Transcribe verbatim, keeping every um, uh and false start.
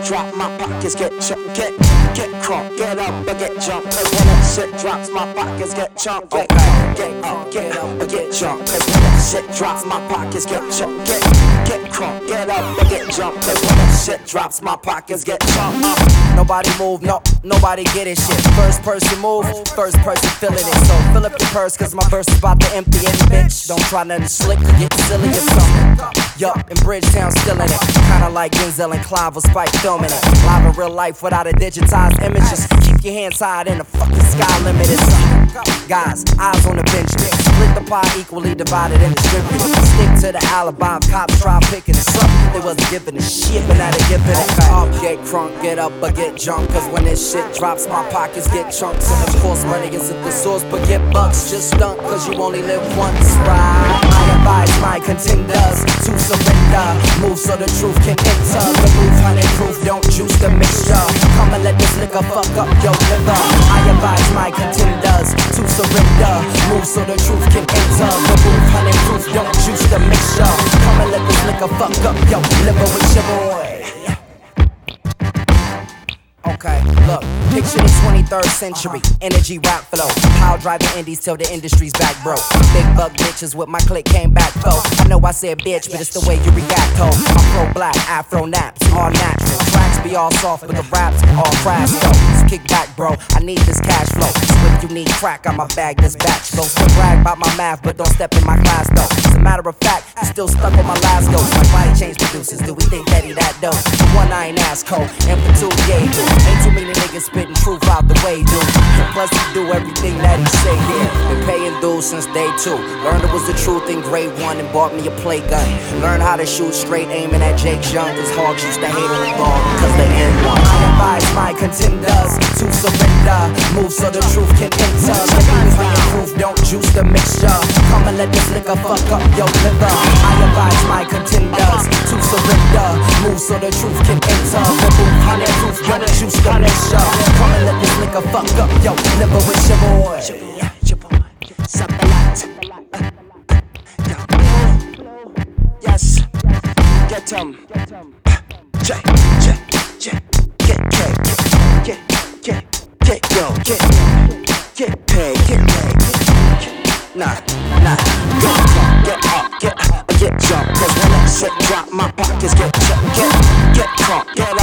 drop, my pockets get chunked. Get, get crunk, get up or get jumped. Cause when that shit drops, my pockets get chunked. Get, get up, get up or get jumped. Cause when that shit drops, my pockets get chunked. Get, get crunk, get up or get jumped. Cause when that shit drops, my pockets get chunked. Uh. Nobody move, no, nobody get it shit. First person move, first person feeling it. So fill up your purse, cause my verse is about to empty it, bitch. Don't try nothing slick or get silly or something. Yup, in Bridgetown still in it. Kinda like Denzel and Clive was Spike filming it. Live in real life without a digitized image. Just keep your hands tied in the fucking sky limit. It's something. Guys, eyes on the bench. Split the pie equally divided and distributed. Stick to the alibi, cops try picking it. Something they wasn't giving a shit, but now they giving it. Up, get crunk, get up or get jumped. Cause when this shit drops, my pockets get chunks. And of course money isn't the source, but get bucks. Just stunt, cause you only live once, right? I advise my contenders to surrender. Move so the truth can enter. The move honey proof, don't juice the mixture. Come and let this liquor fuck up your liver. I advise my contenders to surrender. Move so the truth can enter. The move honey proof, don't juice the mixture. Come and let this liquor fuck up your liver with your boy. Okay, look, picture the twenty-third century, energy rap flow. Power driving indies till the industry's back broke. Big buck bitches with my click came back though. I know I said bitch, but it's the way you react, ho. I'm pro-black, afro naps, all natural. Tracks be all soft, but the raps all crash though. So kick back, bro, I need this cash flow. So if you need crack, I'ma bag this batch. Don't still brag about my math, but don't step in my class though. As a matter of fact, I'm still stuck on my last go. My body change producers, do we think that he that dope? For one, I ain't ass cold, and for two, yeah, he do. Ain't too many niggas spitting truth out the way, dude. And plus he do everything that he say, yeah. Been paying dues since day two. Learned it was the truth in grade one and bought me a play gun. Learned how to shoot straight, aiming at Jake Young. Cause hogs used to hate on the ball cause they end one. I advise my contenders to surrender. Move so the truth can enter. The news being proof, don't juice the mixture. Come and let this liquor fuck up your liver. I advise my contenders to surrender. Move so the truth can enter. The move honey proof, don't juice the mixture. Come and let this nigga fuck up yo liver with your boy. Your boy, Sabalat. Yes, get um, J, J, J, get, get, get, get, get, yo, get, get paid, get paid, nah, nah, get up, get up, get up, get jumped. Cause when that shit drop, my pockets get jumped. Get, get crunk, get